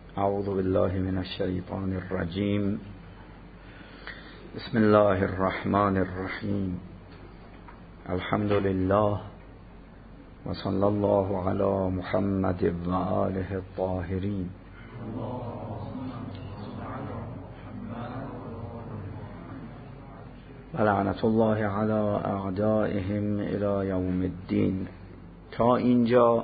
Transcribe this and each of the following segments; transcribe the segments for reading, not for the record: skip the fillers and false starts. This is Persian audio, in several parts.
اعوذ بالله من الشیطان الرجیم. بسم الله الرحمن الرحیم. الحمد لله و صلی الله علی محمد و آله الطاهرین. و لعنت الله علی اعدائهم الی یوم الدین. تا اینجا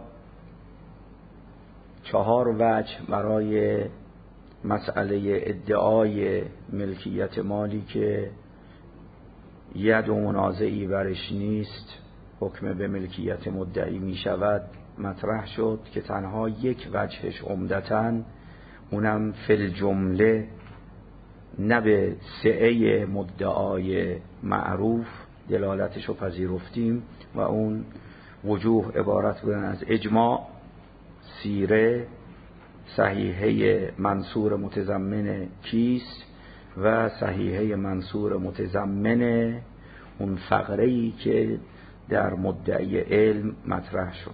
4 وجه برای مسئله ادعای ملکیت مالی که ید و منازعی برش نیست حکم به ملکیت مدعی می شود مطرح شد که تنها یک وجهش عمدتاً اونم فی الجمله نه به سعه مدعای معروف دلالتش رو پذیرفتیم و اون وجوه عبارت بودن از اجماع، سیره، صحیحه منصور متضمن کیس و صحیحه منصور متضمن اون فقره‌ای که در مدعی علم مطرح شد.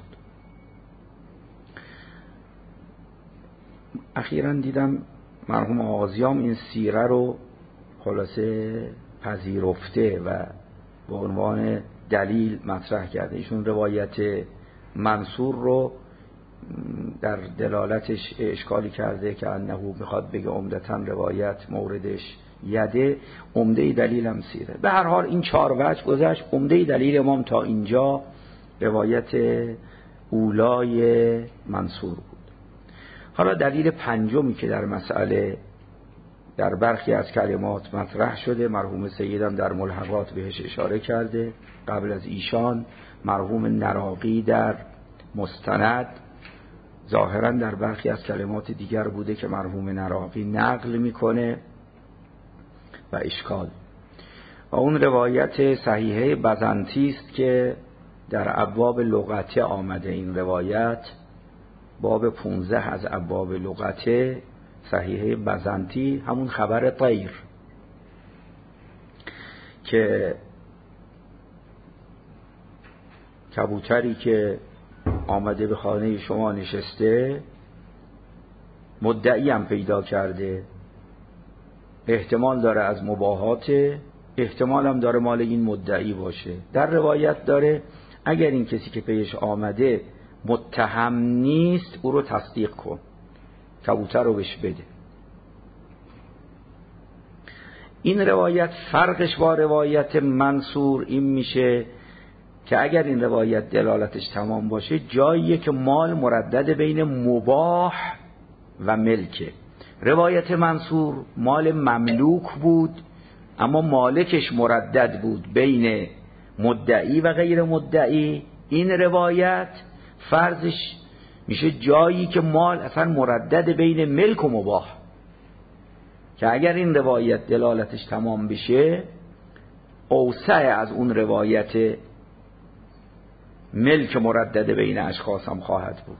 اخیراً دیدم مرحوم آغازیام این سیره رو خلاصه پذیرفته و به عنوان دلیل مطرح کرده. ایشون روایت منصور رو در دلالتش اشکالی کرده که انه میخواد بگه عمدتاً روایت موردش یده، عمده دلیل هم سیره. به هر حال این 4 وجه گذشت. عمده دلیل امام تا اینجا روایت اولای منصور بود. حالا دلیل پنجمی که در مسئله در برخی از کلمات مطرح شده، مرحوم سیدم در ملحقات بهش اشاره کرده، قبل از ایشان مرحوم نراقی در مستند، ظاهرا در برخی از کلمات دیگر بوده که مرحوم نراقی نقل میکنه و اشکال. و اون روایت صحیحه بزنطی است که در ابواب لغته آمده. این روایت باب 15 از ابواب لغته، صحیحه بزنطی، همون خبر طیر که کبوتری که آمده به خانه شما نشسته مدعی هم پیدا کرده، احتمال داره از مباهات، احتمال هم داره مال این مدعی باشه. در روایت داره اگر این کسی که پیش آمده متهم نیست او رو تصدیق کن، کبوتر رو بهش بده. این روایت فرقش با روایت منصور این میشه که اگر این روایت دلالتش تمام باشه جاییه که مال مردد بین مباح و ملکه. روایت منصور مال مملوک بود اما مالکش مردد بود بین مدعی و غیر مدعی. این روایت فرضش میشه جایی که مال اصلا مردد بین ملک و مباح، که اگر این روایت دلالتش تمام بشه اوسع از اون روایت ملک مردد بین اشخاص هم خواهد بود.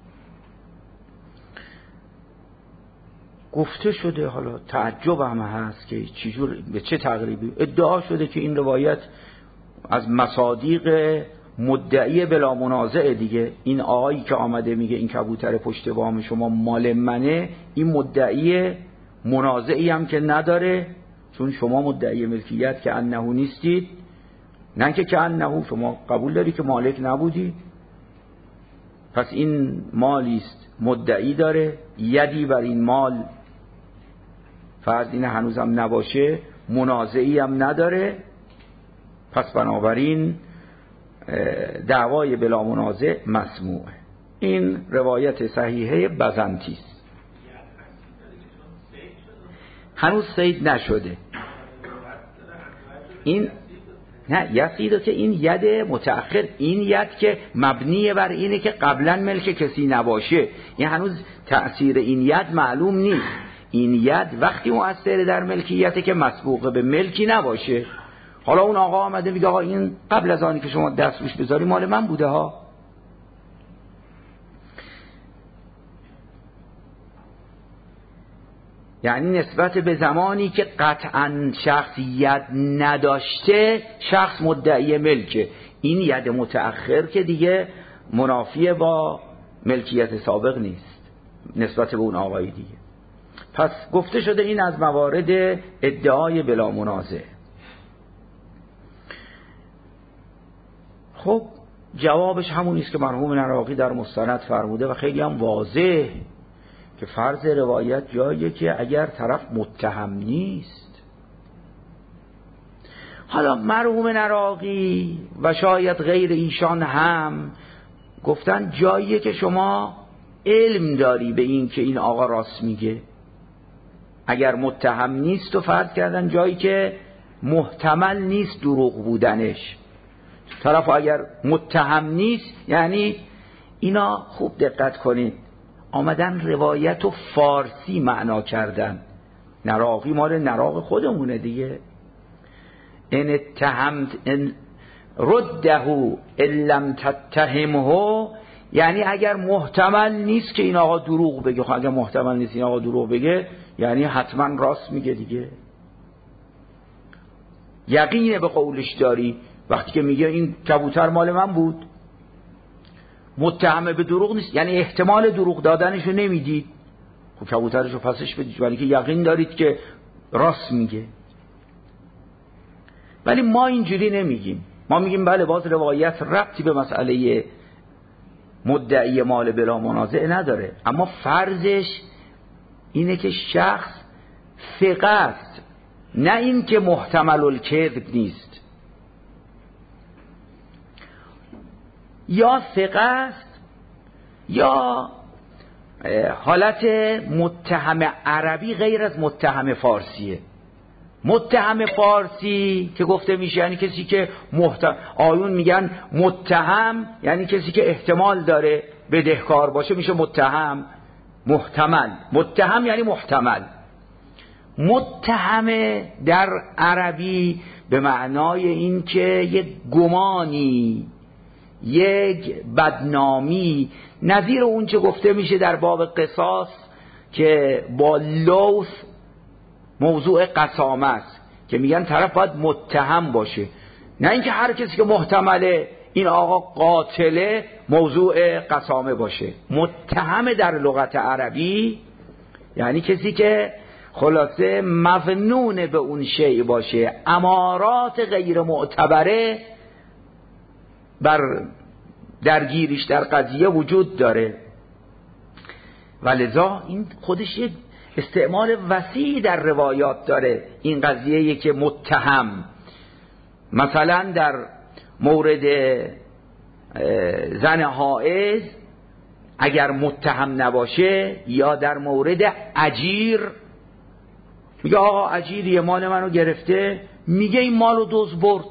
گفته شده، حالا تعجب هم هست که چجور به چه تقریبی ادعا شده که این روایت از مصادیق مدعی بلا منازع دیگه. این آقایی که آمده میگه این کبوتر پشت بام شما مال منه، این مدعی منازعی هم که نداره، چون شما مدعی ملکیت که انه نیستید، نه که انه شما قبول داری که مالک نبودی. پس این مالیست مدعی داره، یدی بر این مال فرض اینه هنوزم نباشه، منازعی هم نداره، پس بنابراین دعوای بلا منازع مسموعه. این روایت صحیحه بزنطی است. هنوز صید نشده. این نه یسیده که این ید متأخر، این ید که مبنیه بر اینه که قبلا ملک کسی نباشه، این هنوز تأثیر این ید معلوم نیست. این ید وقتی مؤثر در ملکیته که مسبوق به ملکی نباشه. حالا اون آقا آمده میگه آقا این قبل از آنی که شما دست روش بذاری مال من بوده ها. یعنی نسبت به زمانی که قطعا شخصیت نداشته شخص مدعی ملکه. این ید متأخر که دیگه منافی با ملکیت سابق نیست. نسبت به اون آقای دیگه. پس گفته شده این از موارد ادعای بلا منازع. خب جوابش همونیست که مرحوم نراقی در مستند فرموده و خیلی هم واضح که فرض روایت جاییه که اگر طرف متهم نیست. حالا مرحوم نراقی و شاید غیر ایشان هم گفتن جاییه که شما علم داری به این که این آقا راست میگه. اگر متهم نیست و فرض کردن جایی که محتمل نیست دروغ بودنش. طرف اگر متهم نیست، یعنی اینا خوب دقت کنید آمدن روایت و فارسی معنا کردن. نراقی مال نراق خودمونه دیگه. ان اتهمت ان رده ان لم تتهمه، یعنی اگر محتمل نیست که این آقا دروغ بگه. خب اگر محتمل نیست این آقا دروغ بگه یعنی حتما راست میگه دیگه. یقینه به قولش داری. وقتی که میگه این کبوتر مال من بود، متهم به دروغ نیست، یعنی احتمال دروغ دادنشو نمیدید. خب کبوترشو پسش بدید، ولی که یقین دارید که راست میگه. ولی ما اینجوری نمیگیم. ما میگیم بله باز روایت ربطی به مسئله مدعی مال بلا منازع نداره، اما فرضش اینه که شخص ثقه است، نه این که محتمل الکذب نیست. یا ثقه است یا حالت متهم عربی غیر از متهم فارسیه. متهم فارسی که گفته میشه یعنی کسی که آیون میگن متهم یعنی کسی که احتمال داره بدهکار باشه میشه متهم. محتمل، متهم یعنی محتمل. متهم در عربی به معنای این که یک گمانی، یک بدنامی، نظیر اون چه گفته میشه در باب قصاص که با لوث موضوع قسامه است، که میگن طرف باید متهم باشه، نه اینکه هر کسی که محتمله این آقا قاتله موضوع قسامه باشه. متهم در لغت عربی یعنی کسی که خلاصه مظنون به اون شیء باشه، امارات غیر معتبره بر درگیریش در قضیه وجود داره. ولذا این خودش یک استعمال وسیع در روایات داره. این قضیه که متهم مثلا در مورد زن حائض اگر متهم نباشه، یا در مورد اجیر میگه آقا اجیر مال منو گرفته، میگه این مالو دزد برد.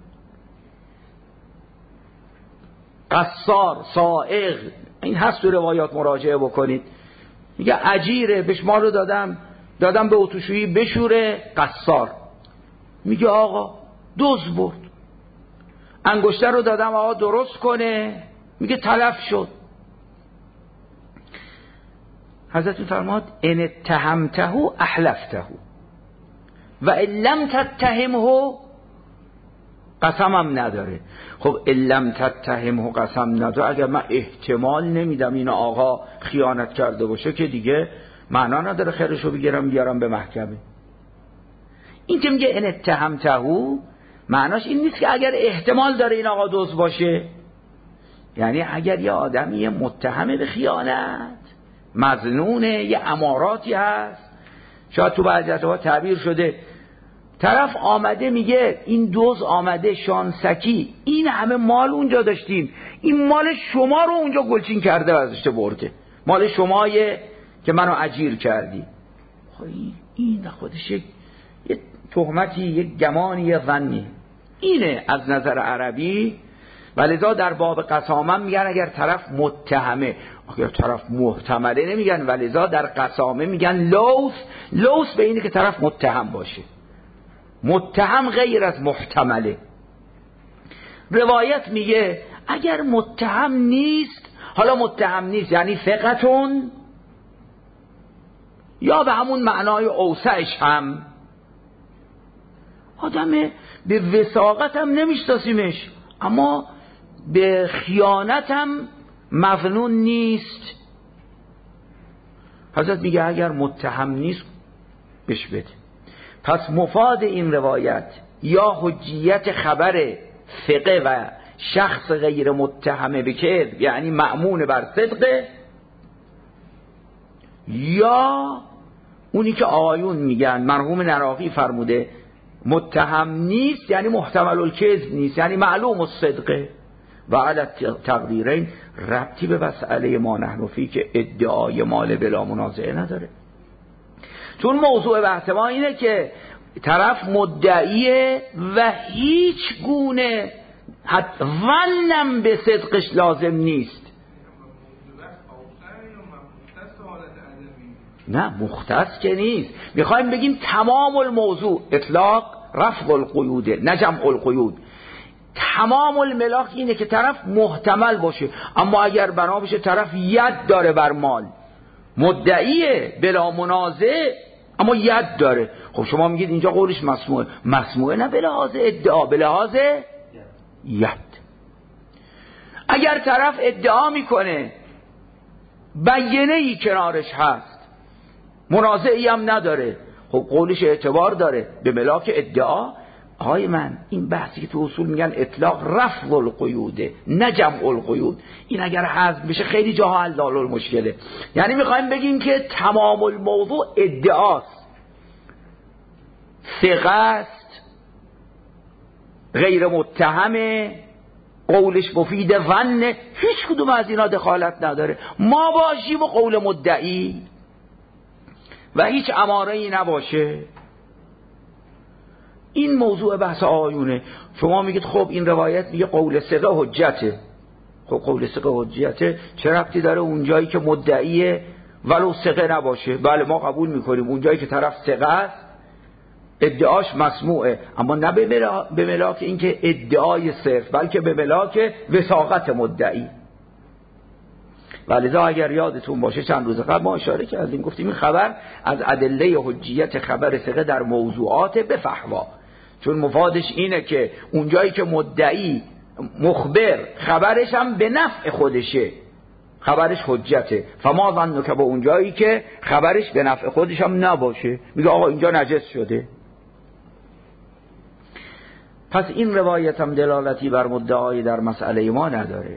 قصار، سائق، این هست تو روایات مراجعه بکنید. میگه اجیره بهش مالو دادم به اتوشویی بشوره. قصار میگه آقا دزد برد. انگشتر رو دادم آقا درست کنه، میگه تلف شد. حضرت فرماد ان اتهمته احلفته و ان لم تتهمه قسمم نداره. خب ان لم تتهمه قسم نداره، اگر من احتمال نمیدم این آقا خیانت کرده باشه که دیگه معنا نداره خیرشو بگیرم بیارم به محکمه. این که میگه ان اتهمته معناش این نیست که اگر احتمال داره این آقا دزد باشه، یعنی اگر یه آدمی متهم به خیانت، مظنونه، یه اماراتی هست، شاید تو بعضی از ها تعبیر شده طرف آمده میگه این دزد آمده شانسکی این همه مال اونجا داشتین، این مال شما رو اونجا گلچین کرده و ازش برده، مال شمایه که منو اجیر کردی. خب این خودش یک تهمتی، یک گمانی، یک ظنی. اینه از نظر عربی. ولذا در باب قسامه میگن اگر طرف متهمه، اگر طرف محتمله نمیگن. ولذا در قسامه میگن لوث به اینه که طرف متهم باشه. متهم غیر از محتمله. روایت میگه اگر متهم نیست، حالا متهم نیست یعنی ثقتون، یا به همون معنای اوسعش هم آدم به وثاقت هم نمیشناسیمش، اما به خیانت هم مظنون نیست. حضرت میگه اگر متهم نیست بهش بده. پس مفاد این روایت یا حجیت خبر ثقه و شخص غیر متهم به کذب، یعنی مأمون بر صدقه، یا اونی که آیون میگن مرحوم نراقی فرموده متهم نیست یعنی محتمل الکذب نیست، یعنی معلوم الصدقه. و علی تقدیرین ربطی به مسئله ما نحن فی که ادعای مال بلا منازعه نداره. چون موضوع بحث ما اینه که طرف مدعیه و هیچ گونه ظنم به صدقش لازم نیست. نه مختص که نیست، میخوایم بگیم تمام الموضوع اطلاق رفع القیوده نه جمع القیود. تمام الملاک اینه که طرف محتمل باشه، اما اگر بنا بشه طرف ید داره بر مال، مدعیه بلا منازعه اما ید داره، خب شما میگید اینجا قولش مسموعه. مسموعه نه به لحاظ ادعا، به لحاظ ید. اگر طرف ادعا میکنه بیانه ای کنارش هست، منازعی هم نداره، خب قولش اعتبار داره به ملاک ادعا. آقای من این بحثی که تو اصول میگن اطلاق رفع القیوده نه جمع القیود، این اگر حذف بشه خیلی جاها حل المشکله. یعنی میخوایم بگیم که تمام الموضوع ادعاست، ثقه است، غیر متهمه، قولش مفید ظنه، هیچ کدوم از اینا دخالت نداره. ما باشیم و قول مدعی و هیچ اماره‌ای نباشه. این موضوع بحث آیونه. شما میگید خب این روایت میگه قول ثقه حجته. خب قول ثقه حجته چه ربطی داره اونجایی که مدعیه ولو ثقه نباشه؟ بله ما قبول میکنیم اونجایی که طرف ثقه است ادعاش مسموعه، اما نه به ملاک اینکه ادعای صرف، بلکه به ملاک وثاقت مدعی. ولذا اگر یادتون باشه چند روز قبل ما اشاره کردیم، گفتیم این خبر از ادله حجیت خبر ثقه در موضوعات بفحوا، چون مفادش اینه که اونجایی که مدعی مخبر خبرش هم به نفع خودشه خبرش حجته، فما ظنه که با اونجایی که خبرش به نفع خودش هم نباشه، میگه آقا اینجا نجس شده. پس این روایت هم دلالتی بر مدعای در مسئله ما نداره.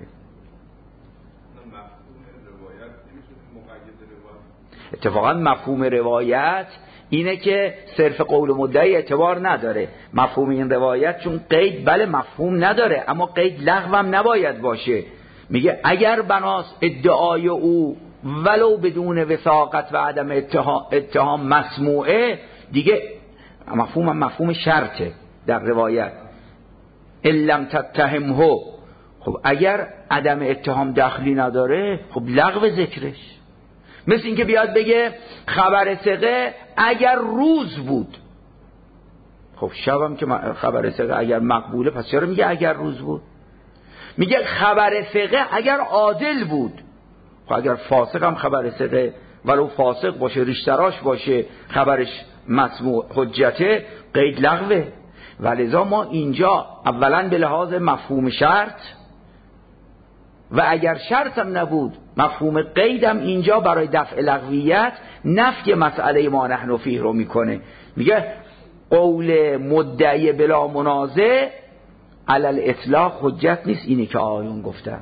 اتفاقا مفهوم روایت اینه که صرف قول مدعی اعتبار نداره. مفهوم این روایت چون قید بله مفهوم نداره، اما قید لغو هم نباید باشه. میگه اگر بناس ادعای او ولو بدون وثاقت و عدم اتهام مسموعه، دیگه مفهوم شرطه در روایت. لم تتهمه، خب اگر عدم اتهام دخلی نداره خب لغو ذکرش. مثل این که بیاد بگه خبر ثقه اگر روز بود، خب شبم که خبر ثقه اگر مقبوله پس چرا میگه اگر روز بود؟ میگه خبر ثقه اگر عادل بود. خب اگر فاسق هم خبر ثقه ولو فاسق باشه ریشتراش باشه خبرش مسموع حجته، قید لغوه. ولذا ما اینجا اولا به لحاظ مفهوم شرط و اگر شرط هم نبود مفهوم قیدم اینجا برای دفع لغویت نفی مسئله ما نحن فیه رو میکنه. میگه قول مدعی بلا منازع علی الاطلاق حجت نیست. اینی که آیون گفتن.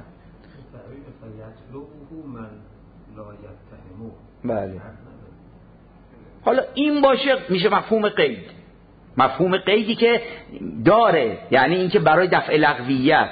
بله. حالا این باشه میشه مفهوم قید، مفهوم قیدی که داره، یعنی این که برای دفع لغویت.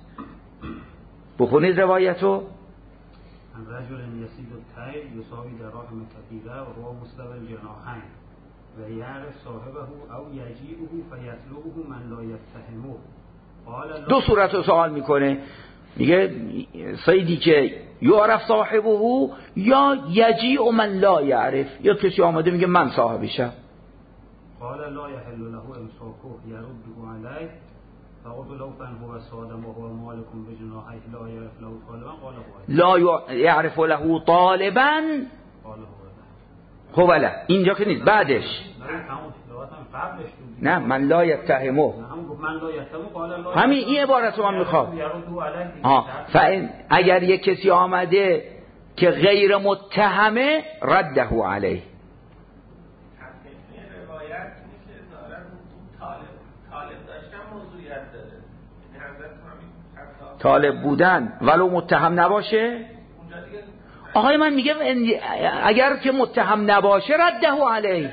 بخونید روایتو. رجل یسید الطیر یساوی دراهم کثیره و هو مستوی الجناحین و یعرف صاحبه او یجیئه فیطلبه من لا یتهمه. دو صورت رو سوال میکنه، میگه صیدی که یعرف صاحبه یا یجیء من لا یعرف، یا کسی آمده میگه من صاحبشم. قال لا یحل له امساکه یرده علیه فقلت لو كان هو صادم وهو مالك بجناحيه لا يعرف له طالبا قال هو لا يعرف له طالبا هو لا. اینجا که نیست، بعدش نه من لا یتهمه، همین این عبارت رو من میخوام. اگر یک کسی آمده که غیر متهمه رده علیه. طالب بودن ولو متهم نباشه. آقای من میگه اگر که متهم نباشه رده علیه.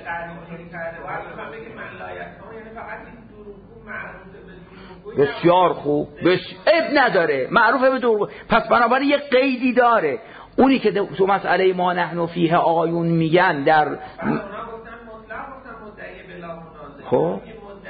بسیار خوب، عیب نداره، معروفه به دروغ. پس بنابراین یه قیدی داره. اونی که تو مسئله ما نحن فیه آقایون میگن در خب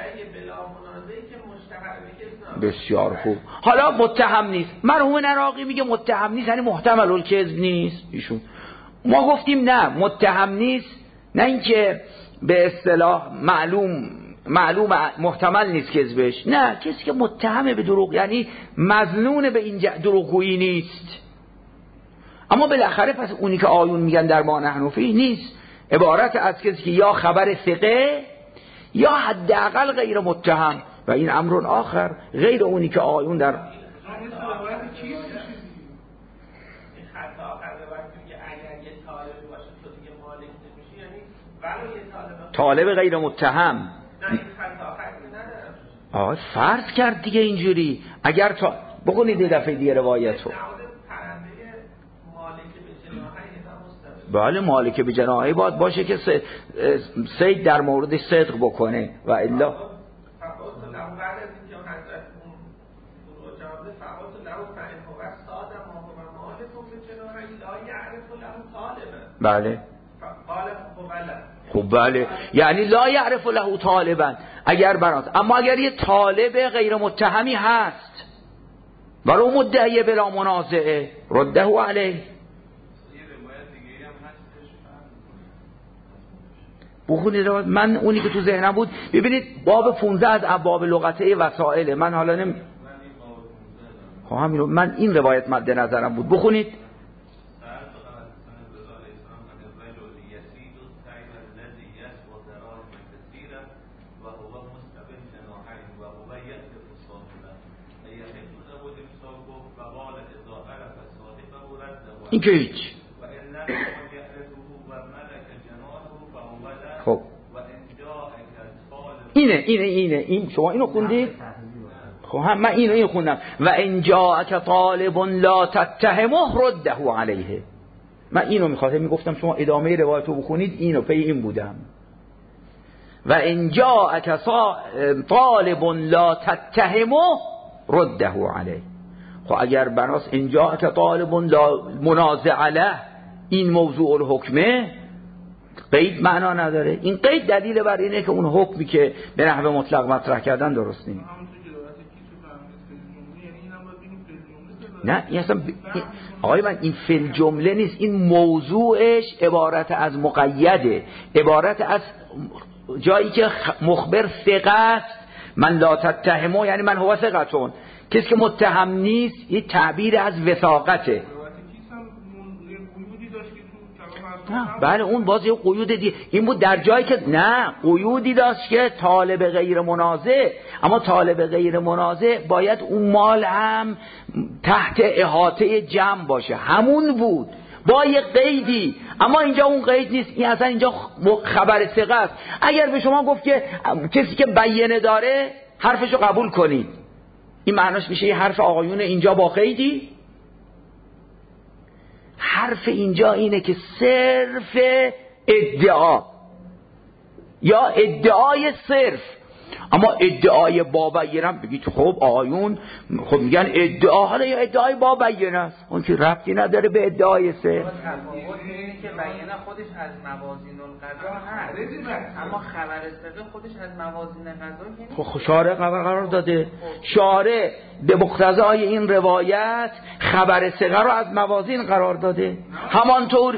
بسیار خوب. حالا متهم نیست، مرحوم عراقی میگه متهم نیست یعنی محتمل الکذب نیست ایشون. ما گفتیم نه متهم نیست، نه اینکه به اصطلاح معلوم محتمل نیست کذبش، نه، کسی که متهمه به دروغ یعنی مظنون به این دروغگویی نیست. اما بالاخره پس اونی که آیون میگن در ما نحن فیه نیست، عبارت از کسی که یا خبر ثقه یا حداقل غیر متهم و این امر آخر غیر اونی که آیون در طالب غیر متهم فرض کرد دیگه اینجوری. اگر بخونید یه دفعه دیگه روایت رو. بله مالک به جناحی باید باشه که سید در موردش صدق بکنه و الا بله خب بله یعنی لا یعرف له طالبا اگر بناست. اما اگر یه طالب غیر متهمی هست ولو مدعی بلا منازعه رده علیه. بخونید من اونی که تو ذهنم بود. ببینید باب 15 از ابواب لغته وسائل. من حالا من این روایت مد نظرم بود. بخونید این که هیچ. خب این شما اینو خوندید؟ خب هم من اینو خوندم. و ان جاءک طالب لا تتهمه رده علیه. من اینو میگفتم شما ادامه روایتو بخونید. اینو پی این بودم. و ان جاءک طالب لا تتهمه رده علیه. خب اگر بناس ان جاءک طالب لا منازع له این موضوع الحکمه قید معنا نداره. این قید دلیل بر اینه که اون حکمی که به نحو مطلق مطرح کردن درست نیست. نه این اصلا آقای من این فی جمله نیست. این موضوعش عبارت از مقیده، عبارت از جایی که مخبر ثقه است. من لا تتهمه یعنی من هو ثقتون. کسی که متهم نیست یه تعبیر از وثاقته. بله اون باز یه قیود دیگه این بود در جایی که نه قیودی داشت که طالب غیر منازع. اما طالب غیر منازع باید اون مال هم تحت احاطه جمع باشه. همون بود با یه قیدی. اما اینجا اون قید نیست. این اصلا اینجا خبر ثقه است. اگر به شما گفت که کسی که بیانه داره حرفشو قبول کنید، این معناش میشه یه حرف آقایون اینجا با قیدی. حرف اینجا اینه که صرف ادعا یا ادعای صرف. اما ادعای بابینه بگید خب آقایون خب میگن ادعا، حالا یا ادعای بابینه است اون که ربطی نداره به ادعای صرف. اینه که بیانه خودش از موازین القضا هست اما خبر ثقه خودش از موازین قضا خب شارع قرار داده. شارع به مقتضای این روایت خبر ثقه رو از موازین قرار داده. همانطور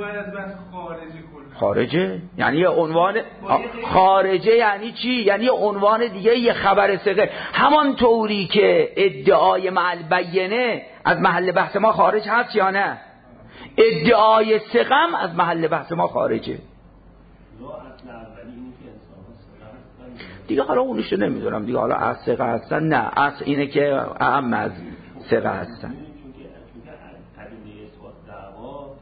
خارجه یعنی یه عنوان خارجه یعنی چی؟ یعنی یه عنوان دیگه یه خبر ثقه. همان طوری که ادعای مع البینه از محل بحث ما خارج هست یا نه؟ ادعای ثقه هم از محل بحث ما خارجه دیگه. حالا اونیشو نمیدونم دیگه. حالا از ثقه هستن نه، اصل اینه که اهم از ثقه هستن.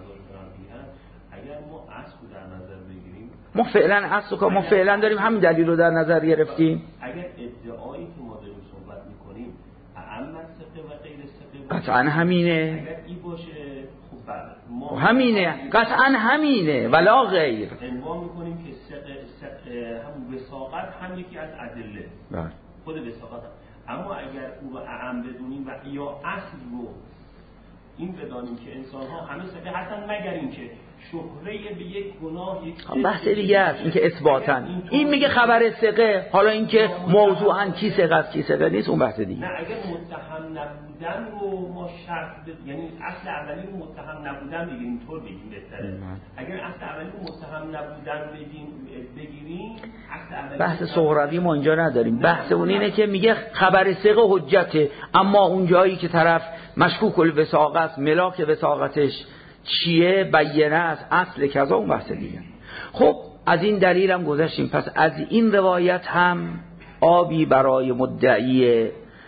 اگر ما اصل در نظر بگیریم، ما فعلا داریم همین دلیل رو در نظر گرفتیم. اگر ادعایی که ما داریم صحبت میکنیم اعم ثقه و غیر ثقه قطعا همینه، اگر این باشه خب بله ما همینه، قطعا همینه ولا غیر. عنوان میکنیم که ثقه همون وثاقت هم یکی از ادله، بله خود وثاقت. اما اگر او رو اعم بدونیم و یا اصل رو این بدانیم که انسان ها همه ثقه هستن مگر اینکه شهره به یک گناه یک بحث دیگه است، این که اثباتن این میگه خبر ثقه، حالا این که موضوعاً کی ثقه است کی ثقه نیست اون بحث دیگه. نه اگر متهم نبودن رو ما شرط یعنی اصل اولی رو متهم نبودن بگیریم، اینطور بگیم بهتره. اگر اصل اولی رو متهم نبودن بگیریم اصل اولی بحث سهروی ما اینجا نداریم. بحث اون اینه که میگه خبر ثقه حجته، اما اون جایی که طرف مشکوک الوثاقه است، ملاک وثاقتش چیه بیانه است، اصل کذا، اون بحث دیگه. خب از این دلیل هم گذشتیم. پس از این روایت هم آبی برای مدعی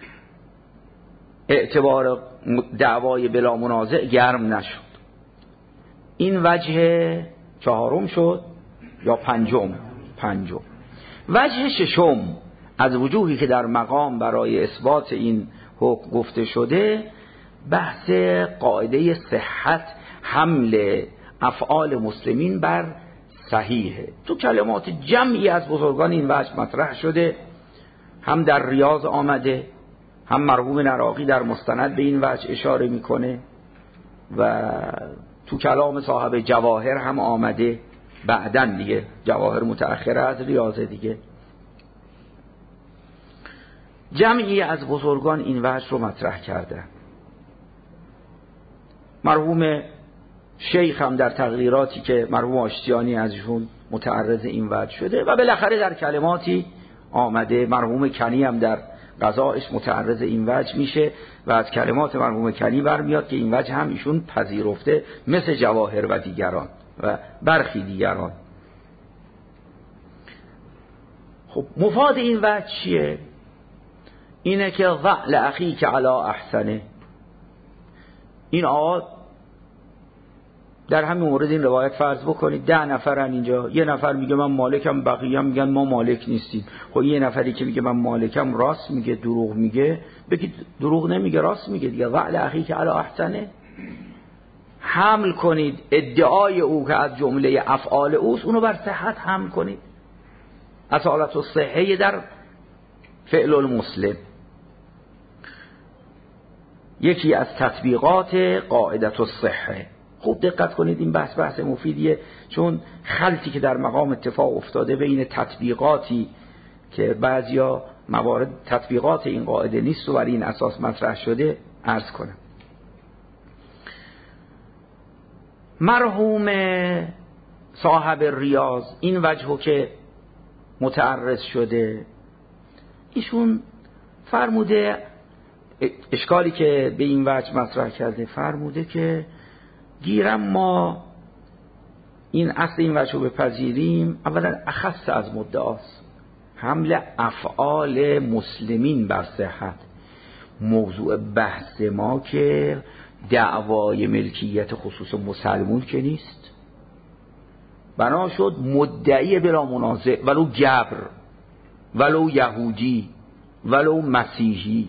اعتبار دعوای بلا منازع گرم نشد. این وجه چهارم شد یا پنجم. وجه ششم از وجوهی که در مقام برای اثبات این حکم گفته شده، بحث قاعده صحت حمل افعال مسلمین بر صحیحه. تو کلمات جمعی از بزرگان این وجه مطرح شده، هم در ریاض آمده، هم مرحوم نراقی در مستند به این وجه اشاره میکنه و تو کلام صاحب جواهر هم آمده بعدن دیگه، جواهر متأخره از ریاضه دیگه. جمعی از بزرگان این وجه رو مطرح کرده. مرحوم شیخ هم در تغییراتی که مرحوم آشتیانی ازشون متعرض این وجه شده و بالاخره در کلماتی آمده. مرحوم کنی هم در قضایش متعرض این وجه میشه و از کلمات مرحوم کنی برمیاد که این وجه هم ایشون پذیرفته، مثل جواهر و دیگران و برخی دیگران. خب مفاد این وجه چیه؟ اینه که ضع لأخیک علی احسنه. این آقا در همین مورد این روایت فرض بکنید 10 نفرن اینجا، یه نفر میگه من مالکم، بقیه هم میگن ما مالک نیستیم. خب یه نفری که میگه من مالکم راست میگه دروغ میگه؟ بگید دروغ نمیگه راست میگه دیگه. وعل اخیک علی احسنه، حمل کنید ادعای او که از جمله افعال اوست، اونو بر صحت حمل کنید. اصالت الصحه در فعل المسلم یکی از تطبیقات قاعدت الصحه. خوب دقت کنید، این بحث مفیدیه، چون خلطی که در مقام اتفاق افتاده بین تطبیقاتی که بعضیا موارد تطبیقات این قاعده نیست و بر این اساس مطرح شده عرض کنم. مرحوم صاحب ریاض این وجهو که متعرض شده، ایشون فرموده، اشکالی که به این وجه مطرح کرده، فرموده که گیرم ما این اصل این وجه رو بپذیریم، اولا اخص از مدعاست، حمل افعال مسلمین بر صحت. موضوع بحث ما که دعوای ملکیت خصوص مسلمون که نیست، بنا شد مدعی بلا منازع، ولو جبر، ولو یهودی، ولو مسیحی.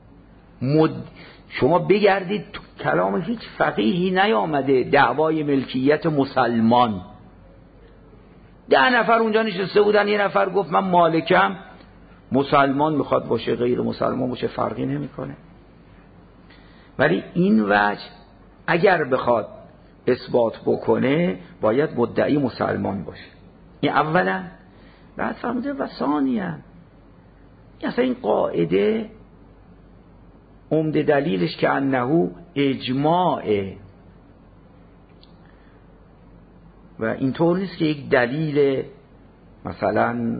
شما بگردید تو کلام هیچ فقیهی نیامده دعوای ملکیت مسلمان. 10 نفر اونجا نشسته بودن، یه نفر گفت من مالکم، مسلمان میخواد باشه غیر مسلمان باشه فرقی نمیکنه. ولی این وجه اگر بخواد اثبات بکنه باید مدعی مسلمان باشه. این اولا. بعد فهمده و ثانیا اصلا این قاعده عمده دلیلش که انه اجماعه و اینطور نیست که یک دلیل مثلا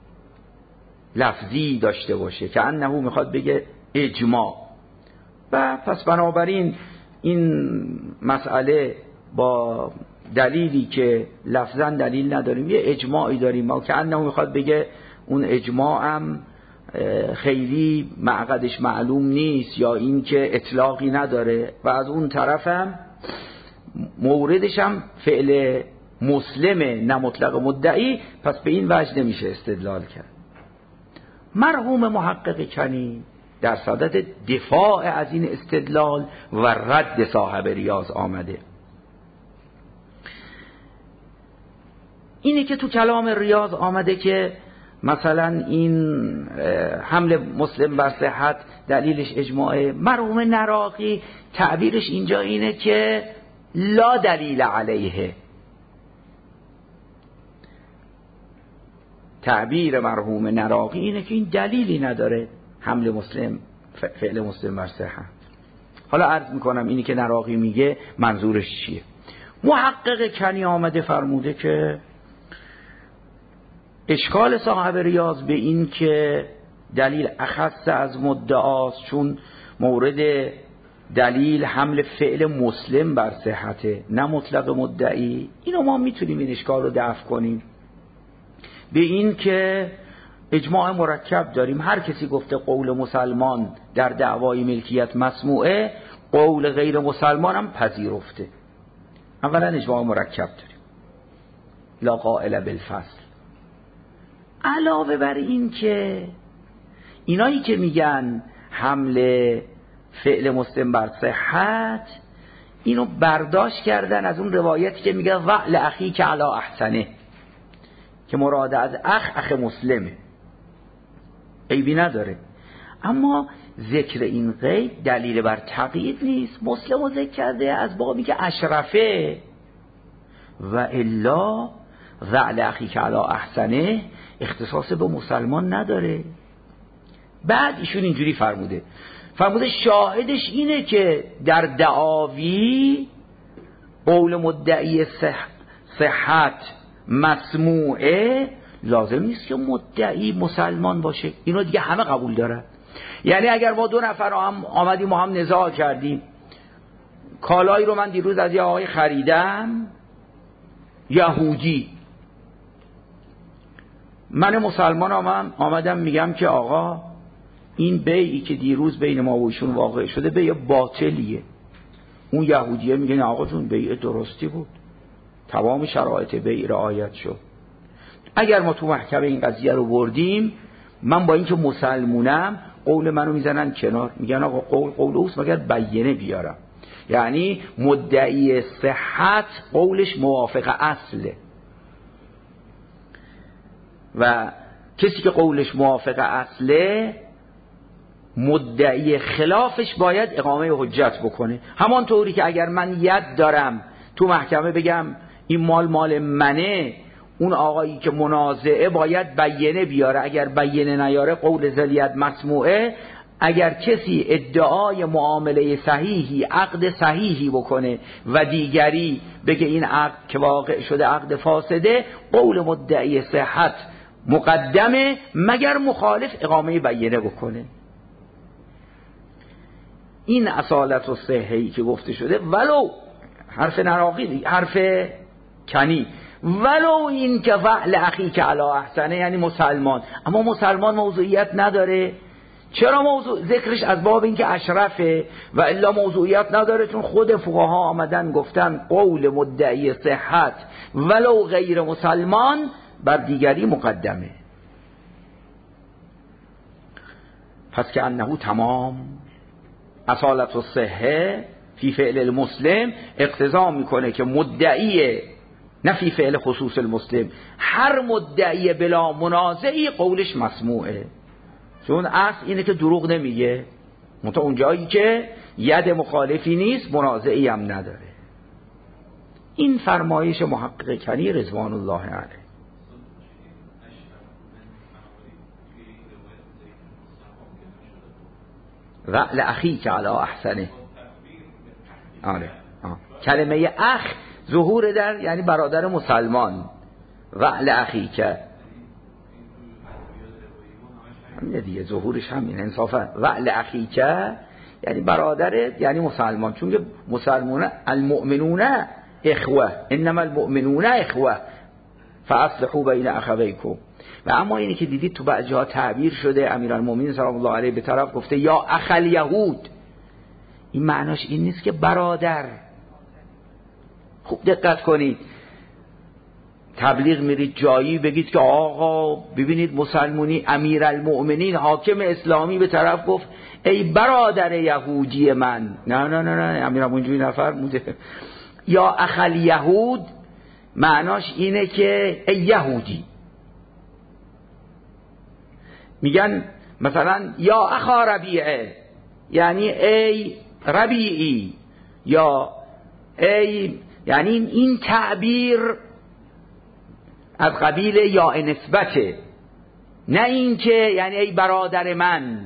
لفظی داشته باشه که انه میخواد بگه اجماع. و پس بنابراین این مسئله با دلیلی که لفظا دلیل نداریم، یه اجماعی داریم ما که انه میخواد بگه اون اجماع هم خیلی معقدش معلوم نیست یا این که اطلاقی نداره. و از اون طرف هم موردش هم فعل مسلمه نه مطلق مدعی، پس به این وجه نمیشه استدلال کرد. مرحوم محقق کنی در صدد دفاع از این استدلال و رد صاحب ریاض آمده. اینه که تو کلام ریاض آمده که مثلا این حمل مسلم بر صحت دلیلش اجماعه. مرحوم نراقی تعبیرش اینجا اینه که لا دلیل علیه. تعبیر مرحوم نراقی اینه که این دلیلی نداره حمل مسلم فعل مسلم بر صحت. حالا عرض میکنم اینی که نراقی میگه منظورش چیه. محقق کنی آمده فرموده که اشکال صاحب ریاض به این که دلیل اخص از مدعاست، چون مورد دلیل حمل فعل مسلم بر صحته نه مطلق مدعی، اینو ما میتونیم این اشکال رو دفع کنیم به این که اجماع مرکب داریم. هر کسی گفته قول مسلمان در دعوای ملکیت مسموعه، قول غیر مسلمان هم پذیرفته. اولا اجماع مرکب داریم، لا قائل بالفصل. علاوه بر این که اینایی که میگن حمل فعل مسلم بر صحت، اینو برداشت کردن از اون روایتی که میگه وعل اخی که علی احسنه، که مراد از اخ مسلمه، عیبی نداره. اما ذکر این قید دلیل بر تقیید نیست. مسلم رو ذکر کرده از بابی که اشرفه، و الا وعل اخی که علی احسنه اختصاص به مسلمان نداره. بعد ایشون اینجوری فرموده شاهدش اینه که در دعاوی قول مدعی صحت مسموعه، لازم نیست که مدعی مسلمان باشه. اینو دیگه همه قبول دارن. یعنی اگر ما دو نفر هم آمدیم و هم نزاع کردیم، کالایی رو من دیروز از یه آقای خریدم یهودی، من مسلمان آمدم میگم که آقا این بیعی که دیروز بین ما و ایشون واقع شده بیع باطلیه. اون یهودیه میگه نه آقا جون بیع درستی بود، تمام شرایط بیع رعایت شد. اگر ما تو محکمه این قضیه رو بردیم، من با اینکه مسلمونم قول منو میزنن کنار، میگن آقا قول اوست مگر بیینه بیارم. یعنی مدعی صحت قولش موافق اصله و کسی که قولش موافق اصله مدعی خلافش باید اقامه حجت بکنه. همانطوری که اگر من ید دارم تو محکمه بگم این مال منه، اون آقایی که منازعه باید بیینه بیاره. اگر بیینه نیاره قول ذلیت مسموعه. اگر کسی ادعای معامله صحیحی، عقد صحیحی بکنه و دیگری بگه این عقد که واقع شده عقد فاسده، قول مدعی صحت مقدمه مگر مخالف اقامه بیینه بکنه. این اصالت و صحیحی که گفته شده، ولو حرف نراقی، حرف کنی، ولو این که وعل اخی که علی احسنه یعنی مسلمان، اما مسلمان موضوعیت نداره. چرا موضوع ذکرش از باب این که اشرفه و الا موضوعیت نداره؟ چون خود فقها آمدن گفتن قول مدعی صحت ولو غیر مسلمان بر دیگری مقدمه. پس که انه تمام اصالت و صحه فی فعل المسلم اقتضا میکنه که مدعی، نه فی فعل خصوص المسلم، هر مدعی بلا منازعی قولش مسموعه. چون اصل اینه که دروغ نمیگه، منتها اونجایی که ید مخالفی نیست منازعی هم نداره. این فرمایش محقق کنی رضوان الله علیه. وعل اخی که علی احسنه. آره. کلمه اخ ظهور در یعنی برادر مسلمان. وعل اخی که همینه دیگه، ظهورش همینه انصافا. وعل اخی که یعنی برادر یعنی مسلمان، چون که مسلمون المؤمنون اخوه، انما المؤمنون اخوه فاصلحوا بین اخویکم. و اما اینی که دیدید تو بعضی ها تعبیر شده، امیرالمومنین سلام الله علیه به طرف گفته یا اخل یهود، این معناش این نیست که برادر، خوب دقت کنید، تبلیغ میرید جایی بگید که آقا ببینید مسلمونی، امیرالمؤمنین حاکم اسلامی به طرف گفت ای برادر یهودی من. نه نه نه نه، امیرالمؤمنین اینجوری نفرموده. یا اخل یهود معناش اینه که ای یهودی. میگن مثلا یا اخا ربیعه، یعنی ای ربیعی، یا ای، یعنی این تعبیر از قبیل یا نسبته، نه این که یعنی ای برادر من.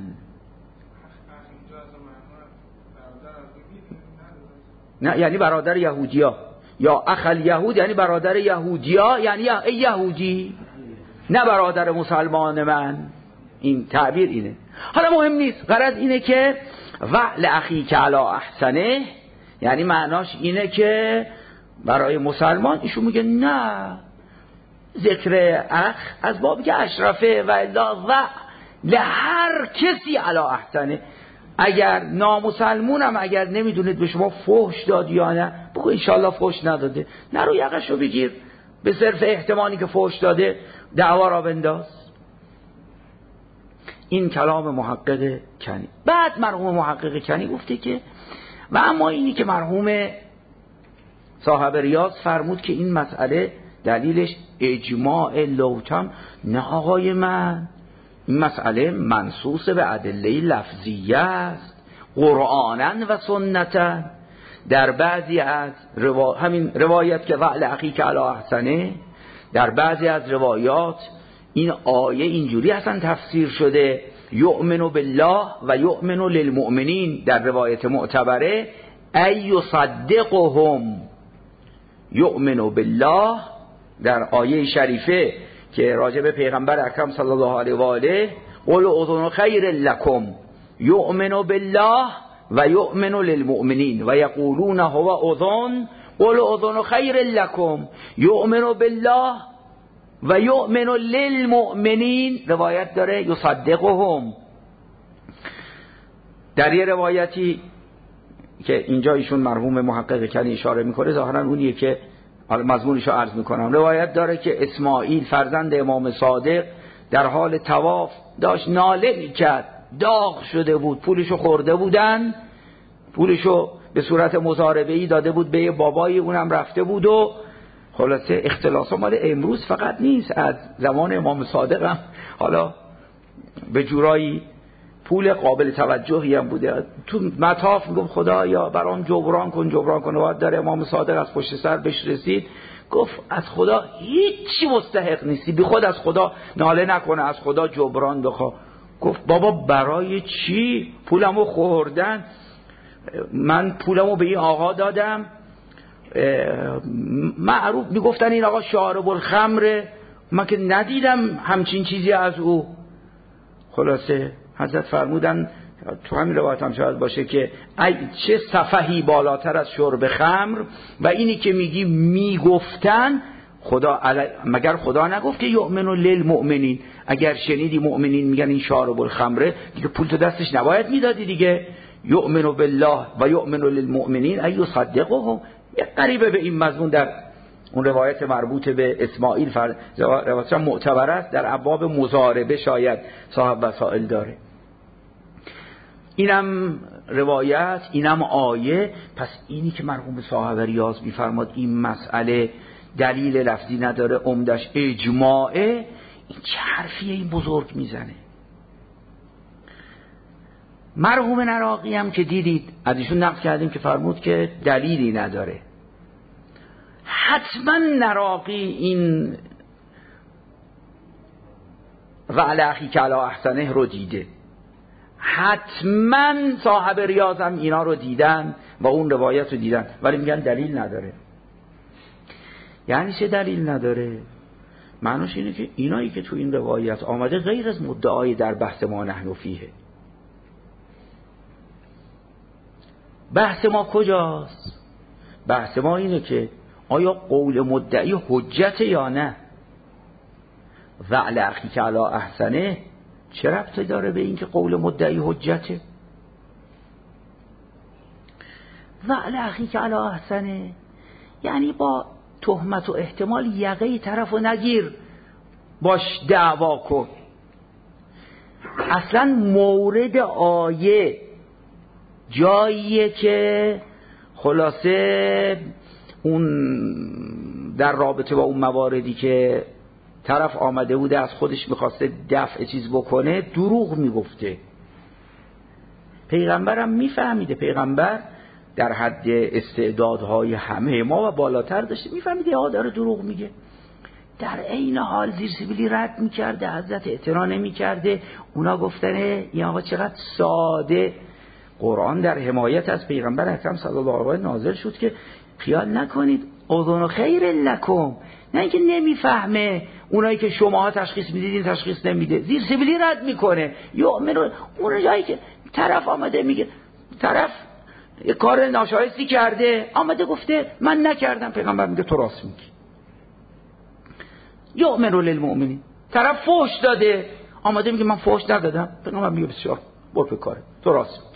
نه یعنی برادر یهودیا، یا اخل یهود یعنی برادر یهودیا، یعنی ای یهودی، نه برادر مسلمان من. این تعبیر اینه. حالا مهم نیست، غرض اینه که وعل اخیک علی احسنه، یعنی معناش اینه که برای مسلمان ایشون میگه نه، ذکر اخ از بابی که اشرفه و الا لهر کسی علی احسنه. اگر نامسلمونم اگر نمیدونید به شما فحش داد یا نه، بگو انشالله فحش نداده، نرو یقشو بگیر به صرف احتمالی که فحش داده دعوا را بنداز. این کلام محقق کنی. بعد مرحوم محقق کنی گفته که و اما اینی که مرحوم صاحب ریاض فرمود که این مسئله دلیلش اجماع لوتم، نه آقای من، این مسئله منصوص به ادله لفظیه است، قرآنن و سنتن. در بعضی از همین روایت که وعل اخیک علی احسنه، در بعضی از روایات این آیه اینجوری اصلا تفسیر شده یؤمن بالله و یؤمن للمؤمنین. در روایت معتبره ای یصدقهم، یؤمن بالله در آیه شریفه که راجع به پیغمبر اکرم صلی الله علیه و آله قل اذن خیر لکم یؤمن بالله و یؤمن للمؤمنین و یقولون هو اذن قل اذن خیر لکم یؤمن بالله و یؤمن للمؤمنین. روایت داره یصدقهم. در یه روایتی که اینجا ایشون مرحوم محقق کنی اشاره میکنه، ظاهرا اونیه که مضمونشو عرض میکنم. روایت داره که اسماعیل فرزند امام صادق در حال طواف داشت ناله میکرد، داغ شده بود، پولشو خورده بودن، پولشو به صورت مضاربه‌ای داده بود به بابای، اونم رفته بود و خلاصه اختلاس مال امروز فقط نیست، از زمان امام صادق هم حالا به جورایی پول قابل توجهی هم بوده. تو مطاف میگفت خدایا برام جبران کن جبران کن. وقت داره امام صادق از پشت سر بهش رسید، گفت از خدا هیچی مستحق نیستی، بی خود از خدا ناله نکنه، از خدا جبران بخوا. گفت بابا برای چی؟ پولمو خوردن، من پولمو به این آقا دادم، معروف میگفتن این آقا شارب الخمره، من که ندیدم همچین چیزی از او. خلاصه حضرت فرمودن تو همین روایت هم شاید باشه که ای چه سفهی بالاتر از شرب خمر، و اینی که میگی میگفتن خدا مگر خدا نگفت که یؤمن للمؤمنین؟ اگر شنیدی مؤمنین میگن این شارب الخمره، دیگه پول تو دستش نباید میدادی دیگه. یؤمن بالله و یؤمن للمؤمنین ای یصدقهم. یک قریبه به این مضمون در اون روایت مربوط به اسماعیل روایت معتبر است، در ابواب مضاربه شاید صاحب وسائل داره. اینم روایت، اینم آیه. پس اینی که مرحوم صاحب ریاض میفرماد این مسئله دلیل لفظی نداره، عمدش اجماعه، این چه حرفیه این بزرگ میزنه؟ مرحوم نراقی هم که دیدید از ایشون نقل کردیم که فرمود که دلیلی نداره. حتما نراقی این وعل اخیک علی احسنه رو دیده، حتما صاحب ریاض هم اینا رو دیدن و اون روایت رو دیدن، ولی میگن دلیل نداره. یعنی چه دلیل نداره؟ معنیش اینه که اینایی که تو این روایت آمده غیر از مدعای در بحث ما نحن فیه. بحث ما کجاست؟ بحث ما اینه که آیا قول مدعی حجت یا نه؟ وعل اخیک علی احسنه چه ربطی داره به این که قول مدعی حجته؟ وعل اخیک علی احسنه یعنی با تهمت و احتمال یقه طرفو نگیر، باش دعوا کن. اصلا مورد آیه جاییه که خلاصه اون در رابطه با اون مواردی که طرف آمده بوده از خودش میخواسته دفع چیز بکنه دروغ میگفته. پیغمبرم میفهمیده، پیغمبر در حد استعدادهای همه ما و بالاتر داشته، میفهمیده یا داره دروغ میگه، در عین حال زیر سیبیلی رد میکرده، حضرت اعتنا نمیکرده. اونا گفتنه این آقا چقدر ساده. قرآن در حمایت از پیغمبر اکرم صلی الله علیه و آله نازل شد که خیال نکنید اذن خیر لکم، نه اینکه نمیفهمه، اونایی که شماها تشخیص میدید تشخیص نمیده، زیر سیبیلی رد میکنه. اون جایی که طرف آمده میگه، طرف یه کار ناشایستی کرده آمده گفته من نکردم، پیغمبر میگه تو راست میگی. یؤمن للمؤمنین، طرف فحش داده آمده میگه من فحش ندادم، پیغمبر میگه بسیار برو به کارت، تو راست میگی.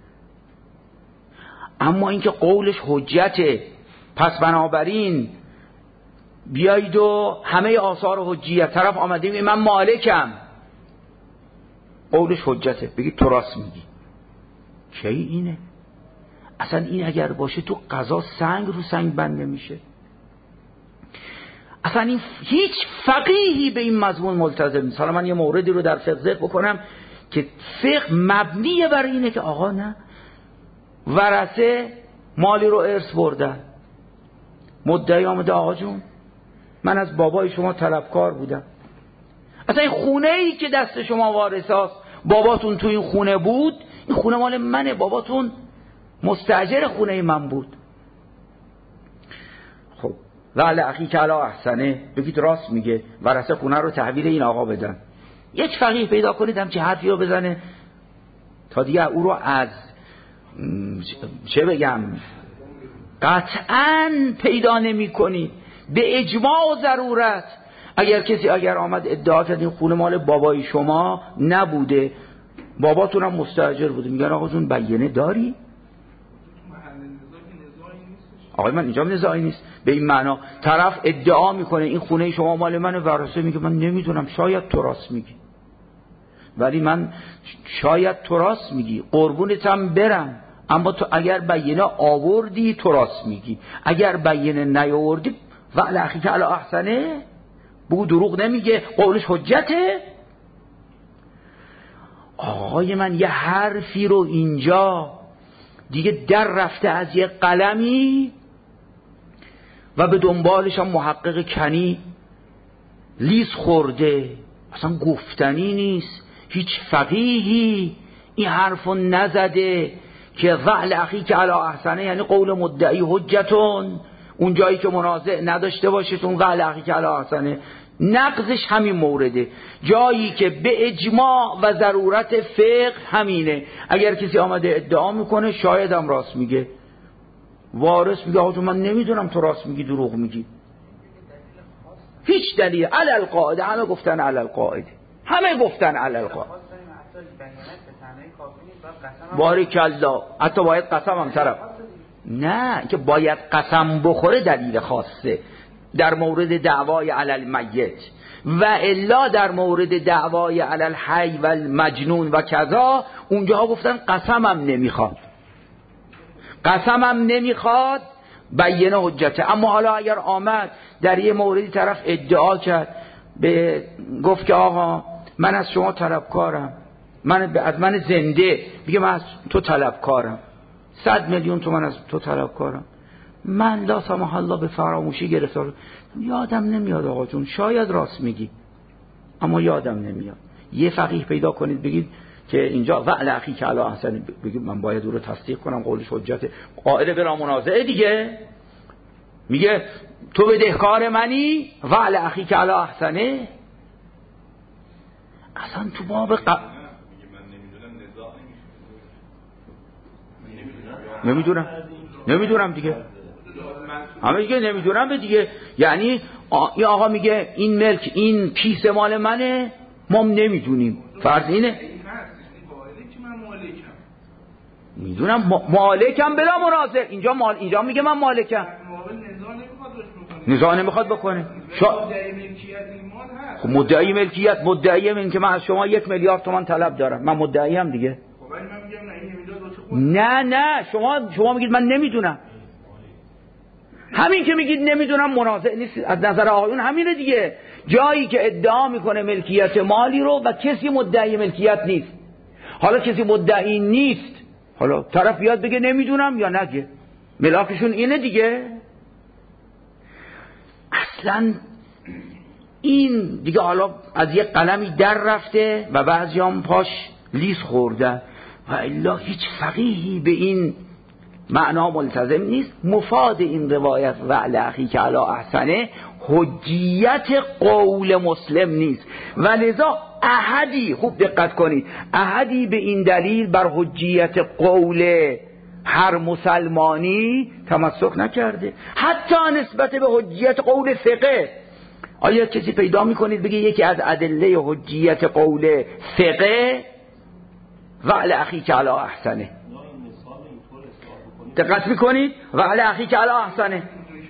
اما اینکه قولش حجته، پس بنابراین بیایید و همه آثار حجیت، طرف آمده میگه من مالکم، قولش حجته، بگید تو راست میگی. کی اینه؟ اصلا این اگر باشه تو قضا سنگ رو سنگ بند نمیشه. اصلا این هیچ فقیهی به این مضمون ملتزم نیست. حالا من یه موردی رو در فقه ذکر بکنم که فقه مبنیه بر اینه که آقا نه، ورثه مالی رو ارث بردن، مدعی آمده آقا جون من از بابای شما طلبکار بودم، اصلا این خونه ای که دست شما وارث هست، باباتون تو این خونه بود، این خونه مال منه، باباتون مستاجر خونه من بود. خب ولی اخی که علا احسنه، بگید راست میگه، ورثه خونه رو تحویل این آقا بدن. یک فقیه پیدا کنید همچی حرفی رو بزنه تا دیگه او رو از چه بگم قطعاً پیدا نمی کنید. به اجماع و ضرورت اگر کسی آمد ادعا کرد این خونه مال بابای شما نبوده، باباتون هم مستاجر بوده، میگن آقا جون بیانه داری؟ آقای من اینجا نزاعی نیست به این معنا. طرف ادعا میکنه این خونه شما مال منه، ورثه میگه من نمیدونم، شاید تو راست میگی، ولی من شاید تو راست میگی، قربونتم برم، اما تو اگر بیانه آوردی تو راست میگی، اگر بیانه نیاوردی وعلی اخی که علی احسنه، بگو دروغ نمیگه، قولش حجته. آقای من یه حرفی رو اینجا دیگه در رفته از یه قلمی و به دنبالش هم محقق کنی لیز خورده، اصلا گفتنی نیست. هیچ فقیهی این حرفو نزده که وعل اخی که علی احسنه یعنی قول مدعی حجتون، اون جایی که منازع نداشته باشه اون وعل اخی که علی احسنه. نقضش همین مورده، جایی که به اجماع و ضرورت فقه همینه. اگر کسی آمده ادعا میکنه شاید هم راست میگه، وارث میگه آقا من نمیدونم تو راست میگی دروغ میگی، هیچ دلیل. علی القاعده همه گفتن علی القاعده، همه گفتن علی القاعده. باریکالله، حتی باید قسم هم طرف نه که باید قسم بخوره دلیل خاصه در مورد دعوای علی المیت، و الا در مورد دعوای علی الحی و المجنون و کذا اونجاها گفتن قسمم نمیخواد، قسمم نمیخواد، بیانه حجته. اما حالا اگر آمد در یه موردی طرف ادعا کرد، گفت که آقا من از شما طلبکارم، از من زنده بگه من از تو طلبکارم، 100 میلیون تومان از تو طلبکارم، من لا سمح الله به فراموشی گرفتار، یادم نمیاد آقا جون، شاید راست میگی اما یادم نمیاد. یه فقیه پیدا کنید بگید که اینجا وعل اخی که علی احسن، بگید من باید او رو تصدیق کنم، قولش حجته، قائل بلا منازعه دیگه، میگه تو بدهکار منی، وعل اخی که علی احسنه. اصلا تو باب نمیدونم دیگه، همه دیگه نمیدونم به دیگه، یعنی این آقا میگه این ملک این کیسه مال منه، ما نمیدونیم، فرض اینه میدونم مالکم بلا منازع، اینجا میگه من مالکم، نزاع نمیخواد بکنه. خب مدعی ملکیت، مدعی این که من از شما 1 میلیارد تومان طلب دارم، من مدعیم دیگه. نه شما میگید من نمیدونم. همین که میگید نمیدونم منازع نیست از نظر آقایون، همینه دیگه. جایی که ادعا میکنه ملکیت مالی رو و کسی مدعی ملکیت نیست، حالا کسی مدعی نیست، حالا طرف بیاد بگه نمیدونم یا نگه، ملاکشون اینه دیگه. اصلا این دیگه حالا از یک قلمی در رفته و بعضیام پاش لیز خورده و الا هیچ فقیهی به این معنا ملتزم نیست. مفاد این روایت وعل اخی که علی احسنه حجیت قول مسلم نیست و لذا احدی، خوب دقت کنید، احدی به این دلیل بر حجیت قول هر مسلمانی تمسک نکرده، حتی نسبت به حجیت قول فقه. آیا کسی پیدا میکنید بگه یکی از ادله حجیت قول فقه وعل اخی که علی احسنه؟ دقت میکنید؟ وعل اخی که علی احسنه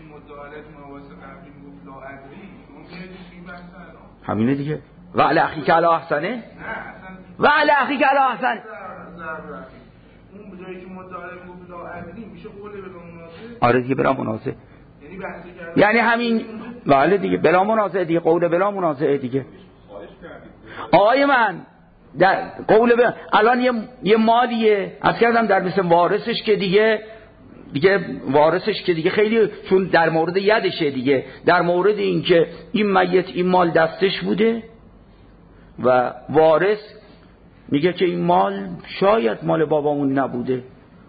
همینه دیگه. وعل اخی که علی احسنه، وعل اخی که علی احسنه اون به جایی که مدعا بلا عدلی میشه قول بلا منازع. آره دیگه بلا منازع، یعنی همین بله دیگه بلا منازع دیگه، قول بلا منازع دیگه. آقای من در قول بلا الان یه مالیه از کردم در مثل وارثش که دیگه وارثش که دیگه خیلی، چون در مورد یدشه دیگه، در مورد این که این میت این مال دستش بوده و وارث میگه که این مال شاید مال بابامون نبوده.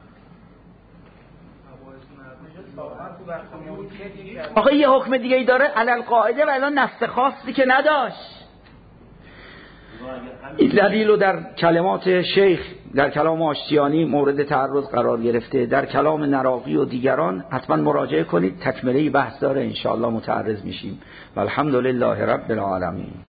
آخه یه حکم دیگه ای داره علل قاعده و الان نص خاصی که نداشت. این دلیل رو در کلمات شیخ در کلام آشتیانی مورد تعرض قرار گرفته، در کلام نراقی و دیگران حتما مراجعه کنید، تکمله بحث داره، انشاءالله متعرض میشیم. والحمدلله رب العالمین.